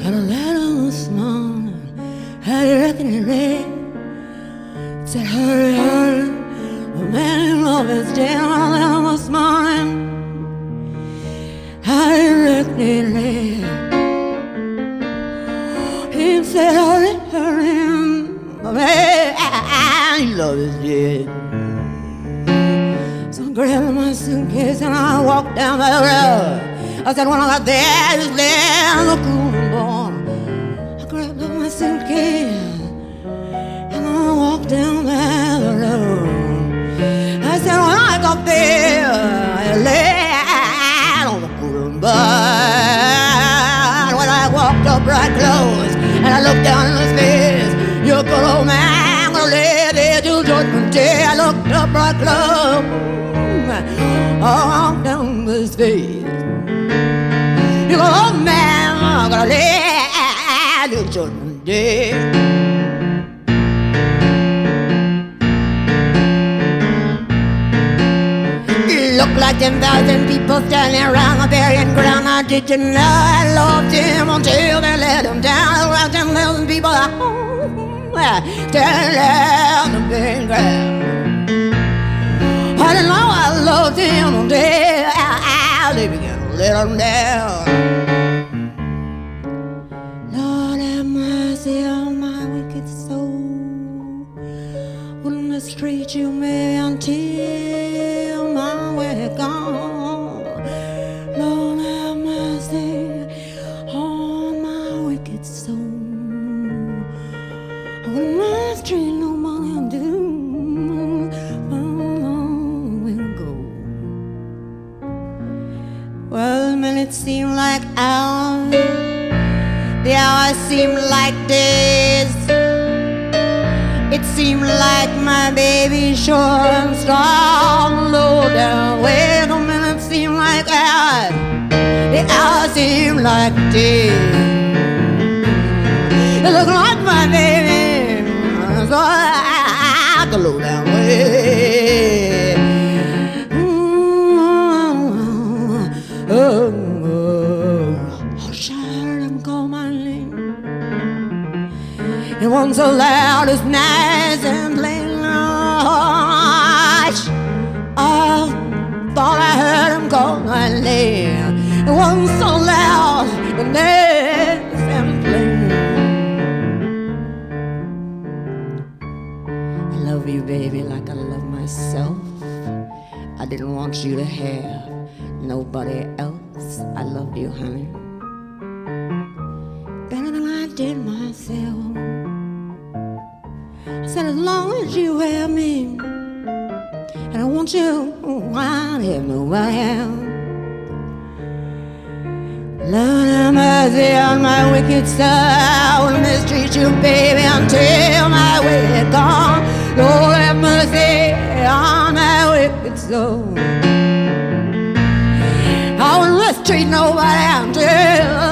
Got a letter this morning, how do you reckon it read? It said, hurry, hurry, the man in love is dead. Got a letter this morning, how do you reckon it read? He said, hurry, hurry, the man in love is dead. So I grabbed my suitcase and I walked down the road. I said, when I got there, just there on the cooling board. I grabbed up my suitcase and I walked down the road. I said, when I got there, I lay on the cooling board. When I walked up right close and I looked down in his face, you good old man, gonna lay there till judgment day. I looked up right close, I walked down his face. You go, oh man, I'm gonna lay till judgment day. It looked like 10,000 people standing around the burying ground. Now did you know I loved him until they let him down? Around 10,000 people standing around the burying ground. I didn't know I loved him until they began to let him down. Lord have mercy on my wicked soul. Wouldn't mistreat you maybe until my way gone. Lord have mercy on my wicked soul. I wouldn't mistreat nobody until well, the minutes seem like hours, the hours seem like days. It seemed like my baby sure and strong, low down way. The minutes seem like hours, the hours seem like days. It looks like my baby, so I the low down way. It wasn't so loud, it's nice and plain. Hush, I thought I heard him call my name. It wasn't so loud, but nice and plain. I love you, baby, like I love myself. I didn't want you to have nobody else. I loved you, honey, better than I did myself. I said, as long as you have me, and I want you, I have nobody else. Lord have mercy on my wicked soul. I will mistreat you, baby, until my way is gone. Lord have mercy on my wicked soul. I will mistreat nobody until